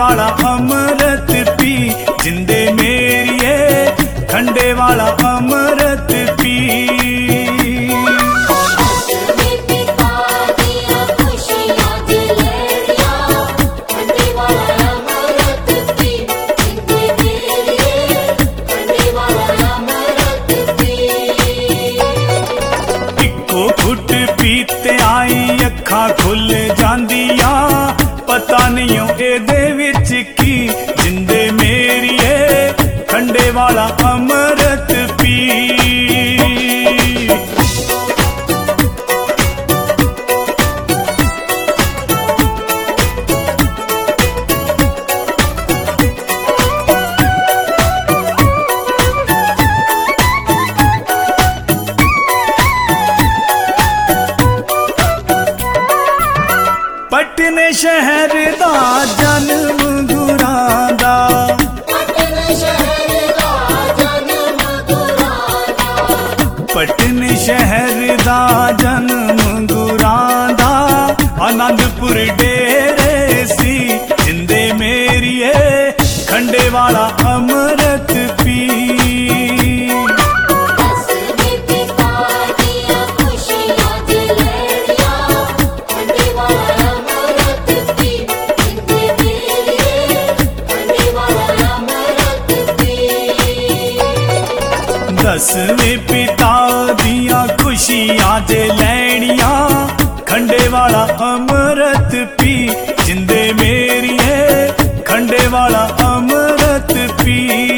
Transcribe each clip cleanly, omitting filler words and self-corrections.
वाला अमृत पी, जिंदे मेरिए खंडे वाला अमृत पी। इक्को घुट पीते आई अखा खुल जांदिया, पता नहीं एदे विच की, जिंदे मेरिए खंडे वाला अमृत पी। पटने शहर दा जन्म गुरां दा, पटने शहर दा जन्म गुरां दा, आनंदपुर डेरे सी, जिंदे मेरिए खंडे वाला अमृत पी। दसवें पिता दिया खुशियां जे लैनिया, खंडे वाला अमृत पी, जिंदे मेरिए खंडे वाला अमृत पी।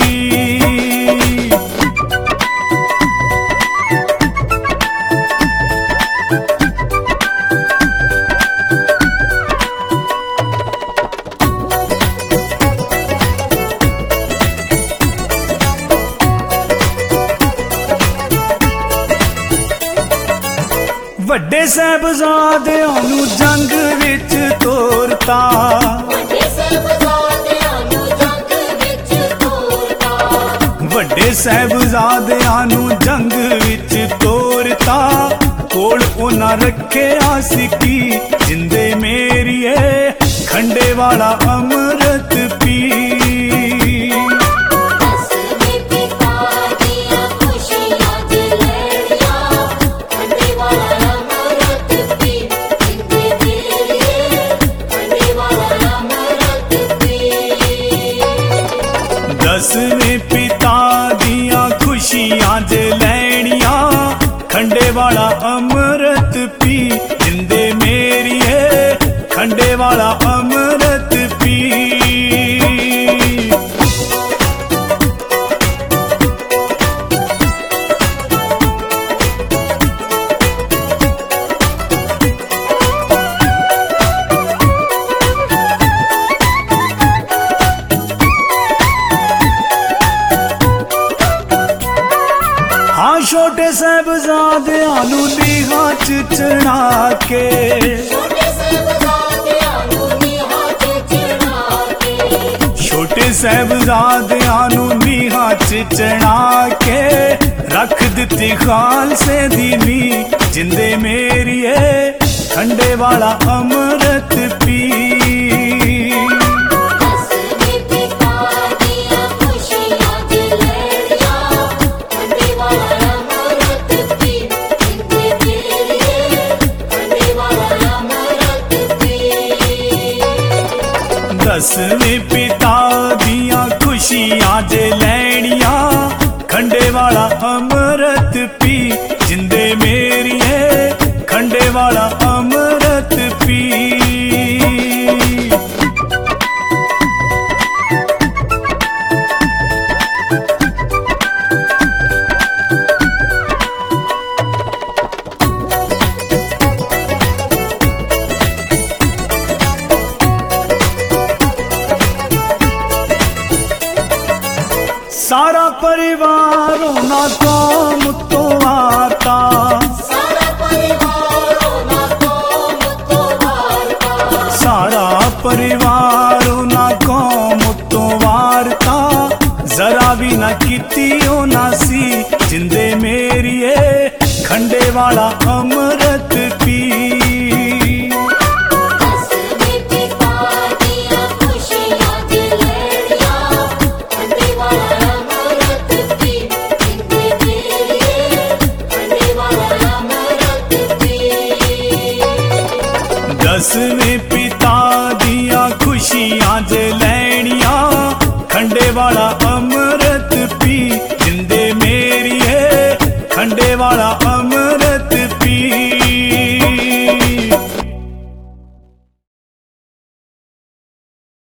ਵੱਡੇ ਸਾਹਿਬਜ਼ਾਦਿਆਂ ਨੂੰ ਜੰਗ ਵਿੱਚ ਤੋਰਤਾ, ਵੱਡੇ ਸਾਹਿਬਜ਼ਾਦਿਆਂ ਨੂੰ ਜੰਗ ਵਿੱਚ ਤੋਰਤਾ, ਵੱਡੇ ਸਾਹਿਬਜ਼ਾਦਿਆਂ ਨੂੰ ਜੰਗ ਵਿੱਚ ਤੋਰਤਾ, ਕੋਲ ਉਹਨਾਂ ਰੱਖਿਆ ਸੀ ਕੀ, ਜਿੰਦੇ ਮੇਰੀਏ ਖੰਡੇ ਵਾਲਾ ਅੰਮ੍ਰਿਤ ਪੀ। दसवें पिता दिया खुशियां जे लैनिया, खंडे वाला अमृत पी, जिंदे मेरिए खंडे वाला अमृत पी। छोटे साहिबजादियां नूं नीहां च चढ़ा के, छोटे साहिबजादियां नूं नीहां च चढ़ा के, रख दिती खालसे दी नींह, जिंदे मेरिए खंडे वाला अमृत पी। दसवें पिता दिया खुशियां जे लैनिया, खंडे वाला अमृत पी, जिंदे मेरिए खंडे वाला अमृत पी। सारा परिवार ना कौम तो आता, सारा परिवार ना कौम तो वारता, सारा परिवार ना कौम तो वारता, जरा भी ना कीती ना सी, जिंदे मेरिए खंडे वाला अमृत